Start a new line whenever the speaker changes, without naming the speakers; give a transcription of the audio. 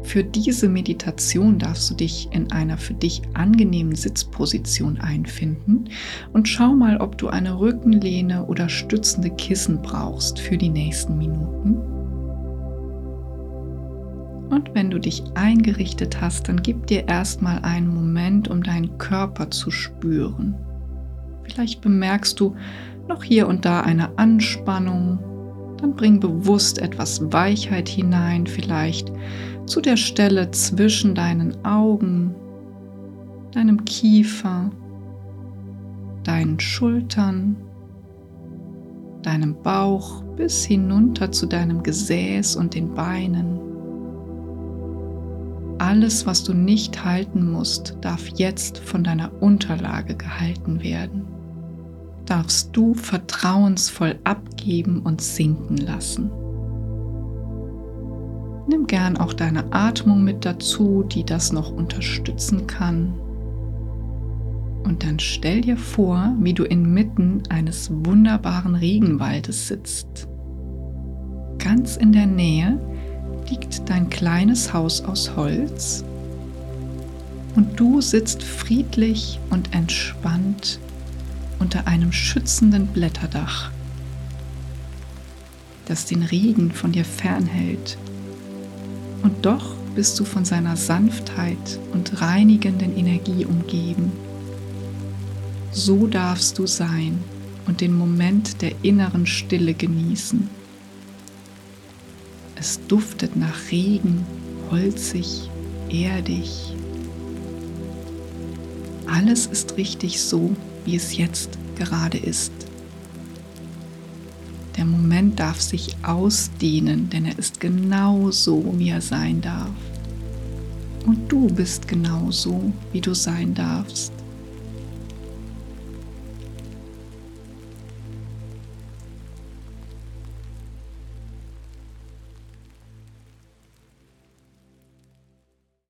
Für diese Meditation darfst du dich in einer für dich angenehmen Sitzposition einfinden und schau mal, ob du eine Rückenlehne oder stützende Kissen brauchst für die nächsten Minuten. Und wenn du dich eingerichtet hast, dann gib dir erstmal einen Moment, um deinen Körper zu spüren. Vielleicht bemerkst du noch hier und da eine Anspannung. Dann bring bewusst etwas Weichheit hinein, vielleicht zu der Stelle zwischen deinen Augen, deinem Kiefer, deinen Schultern, deinem Bauch bis hinunter zu deinem Gesäß und den Beinen. Alles, was du nicht halten musst, darf jetzt von deiner Unterlage gehalten werden. Darfst du vertrauensvoll abgeben und sinken lassen. Nimm gern auch deine Atmung mit dazu, die das noch unterstützen kann. Und dann stell dir vor, wie du inmitten eines wunderbaren Regenwaldes sitzt. Ganz in der Nähe liegt dein kleines Haus aus Holz und du sitzt friedlich und entspannt unter einem schützenden Blätterdach, das den Regen von dir fernhält. Und doch bist du von seiner Sanftheit und reinigenden Energie umgeben. So darfst du sein und den Moment der inneren Stille genießen. Es duftet nach Regen, holzig, erdig. Alles ist richtig so, wie es jetzt gerade ist. Der Moment darf sich ausdehnen, denn er ist genau so, wie er sein darf. Und du bist genau so, wie du sein darfst.